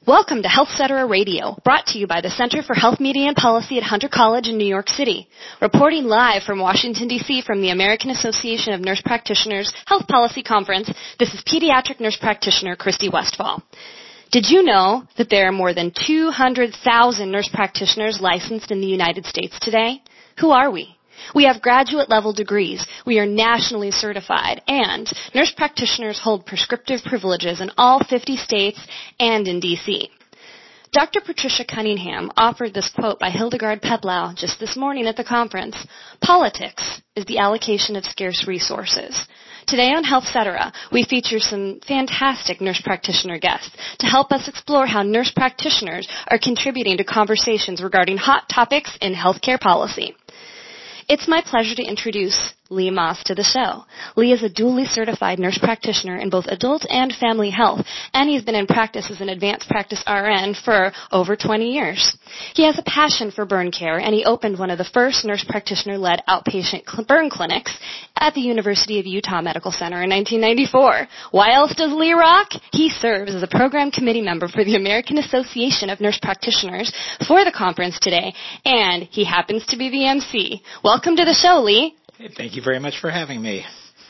Welcome to HealthCetera Radio, brought to you by the Center for Health Media and Policy at Hunter College in New York City. Reporting live from Washington, D.C. from the American Association of Nurse Practitioners Health Policy Conference, this is pediatric nurse practitioner Christy Westfall. Did you know that there are more than 200,000 nurse practitioners licensed in the United States today? Who are we? We have graduate-level degrees, we are nationally certified, and nurse practitioners hold prescriptive privileges in all 50 states and in D.C. Dr. Patricia Cunningham offered this quote by Hildegard Peplau just this morning at the conference: "Politics is the allocation of scarce resources." Today on HealthCetera, we feature some fantastic nurse practitioner guests to help us explore how nurse practitioners are contributing to conversations regarding hot topics in healthcare policy. It's my pleasure to introduce Lee Moss to the show. Lee is a dually certified nurse practitioner in both adult and family health, and he's been in practice as an advanced practice RN for over 20 years. He has a passion for burn care, and he opened one of the first nurse practitioner-led outpatient burn clinics at the University of Utah Medical Center in 1994. Why else does Lee rock? He serves as a program committee member for the American Association of Nurse Practitioners for the conference today, and he happens to be the MC. Welcome to the show, Lee. Hey, thank you very much for having me.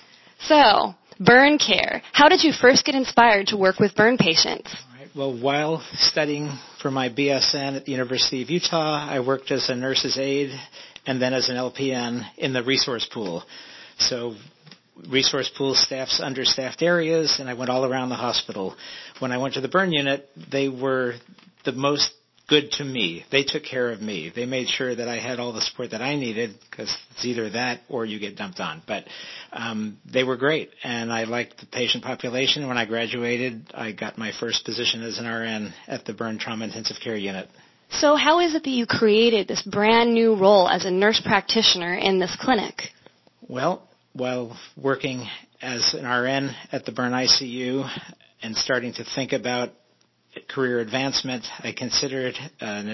So, burn care. How did you first get inspired to work with burn patients? All right. Well, while studying for my BSN at the University of Utah, I worked as a nurse's aide and then as an LPN in the resource pool. So, resource pool staffs understaffed areas, and I went all around the hospital. When I went to the burn unit, they were the most good to me. They took care of me. They made sure that I had all the support that I needed, because it's either that or you get dumped on. But they were great, and I liked the patient population. When I graduated, I got my first position as an RN at the Burn Trauma Intensive Care Unit. So how is it that you created this brand new role as a nurse practitioner in this clinic? Well, while working as an RN at the Burn ICU and starting to think about career advancement, I considered an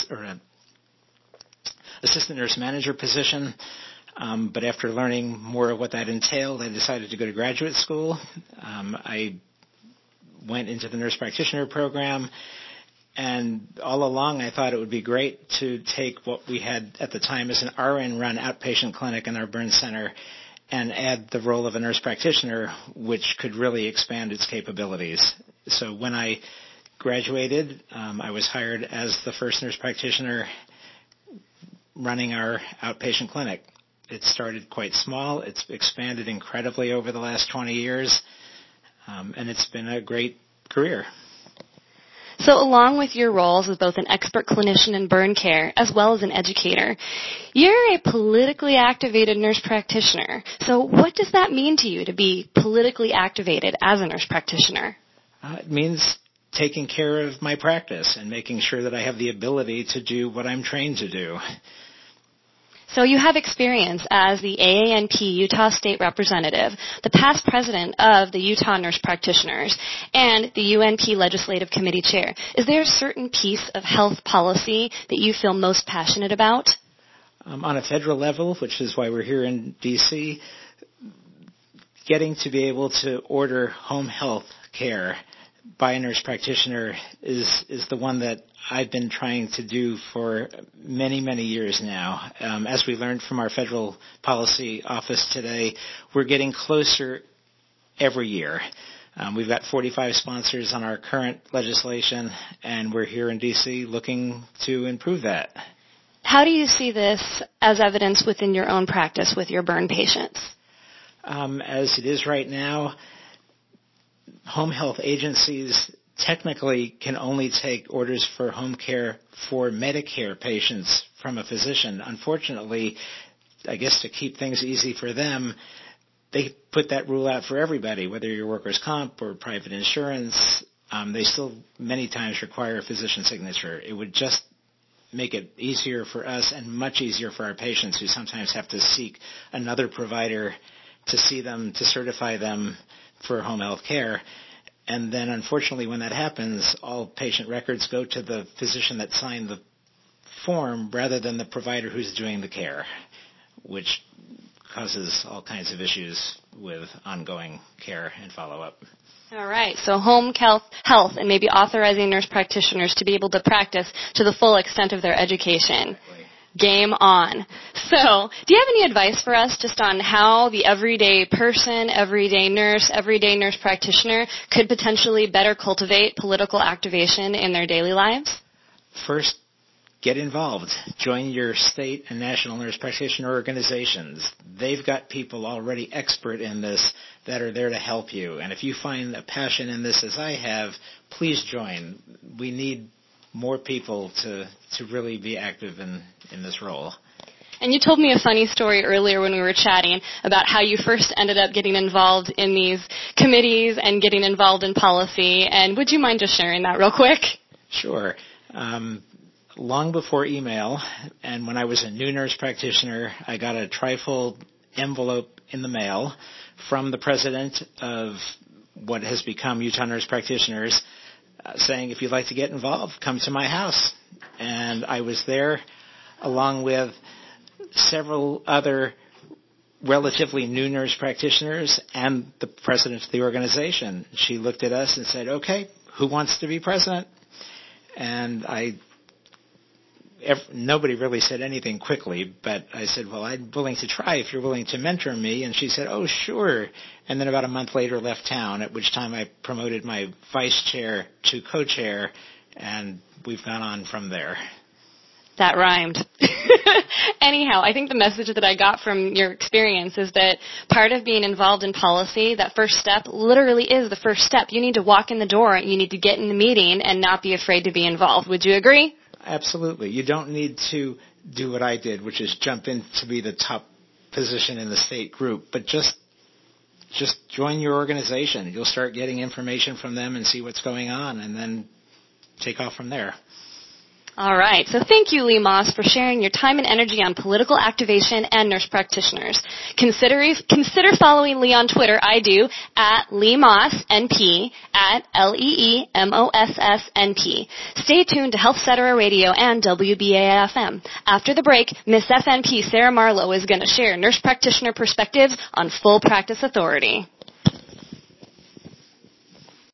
assistant nurse manager position, but after learning more of what that entailed, I decided to go to graduate school. I went into the nurse practitioner program, and all along I thought it would be great to take what we had at the time as an RN-run outpatient clinic in our burn center and add the role of a nurse practitioner, which could really expand its capabilities. So when I graduated, I was hired as the first nurse practitioner running our outpatient clinic. It started quite small. It's expanded incredibly over the last 20 years, and it's been a great career. So along with your roles as both an expert clinician in burn care as well as an educator, you're a politically activated nurse practitioner. So what does that mean to you to be politically activated as a nurse practitioner? It means taking care of my practice and making sure that I have the ability to do what I'm trained to do. So you have experience as the AANP Utah State Representative, the past president of the Utah Nurse Practitioners, and the UNP Legislative Committee Chair. Is there a certain piece of health policy that you feel most passionate about? On a federal level, which is why we're here in D.C., getting to be able to order home health care by a nurse practitioner is the one that I've been trying to do for many, many years now. As we learned from our federal policy office today, we're getting closer every year. We've got 45 sponsors on our current legislation, and we're here in D.C. looking to improve that. How do you see this as evidence within your own practice with your burn patients? As it is right now, home health agencies technically can only take orders for home care for Medicare patients from a physician. Unfortunately, I guess to keep things easy for them, they put that rule out for everybody, whether you're workers' comp or private insurance. They still many times require a physician signature. It would just make it easier for us and much easier for our patients, who sometimes have to seek another provider to see them, to certify them for home health care. And then, unfortunately, when that happens, all patient records go to the physician that signed the form rather than the provider who's doing the care, which causes all kinds of issues with ongoing care and follow-up. All right, so home health and maybe authorizing nurse practitioners to be able to practice to the full extent of their education. Exactly. Game on. So, do you have any advice for us just on how the everyday person, everyday nurse practitioner could potentially better cultivate political activation in their daily lives? First, get involved. Join your state and national nurse practitioner organizations. They've got people already expert in this that are there to help you. And if you find a passion in this as I have, please join. We need more people to really be active in this role. And you told me a funny story earlier when we were chatting about how you first ended up getting involved in these committees and getting involved in policy. And would you mind just sharing that real quick? Sure. Long before email, and when I was a new nurse practitioner, I got a trifold envelope in the mail from the president of what has become Utah Nurse Practitioners, saying, if you'd like to get involved, come to my house. And I was there along with several other relatively new nurse practitioners and the president of the organization. She looked at us and said, okay, who wants to be president? And nobody really said anything quickly, but I said, well, I'm willing to try if you're willing to mentor me. And she said, oh, sure. And then about a month later left town, at which time I promoted my vice chair to co-chair, and we've gone on from there. That rhymed. Anyhow, I think the message that I got from your experience is that part of being involved in policy, that first step literally is the first step. You need to walk in the door, and you need to get in the meeting and not be afraid to be involved. Would you agree? Absolutely. You don't need to do what I did, which is jump in to be the top position in the state group, but just join your organization. You'll start getting information from them and see what's going on, and then take off from there. All right. So thank you, Lee Moss, for sharing your time and energy on political activation and nurse practitioners. Consider following Lee on Twitter. I do, at Lee Moss NP, at LeeMossNP. Stay tuned to Health Cetera Radio and WBAI-FM. After the break, Miss FNP Sarah Marlowe is going to share nurse practitioner perspectives on full practice authority.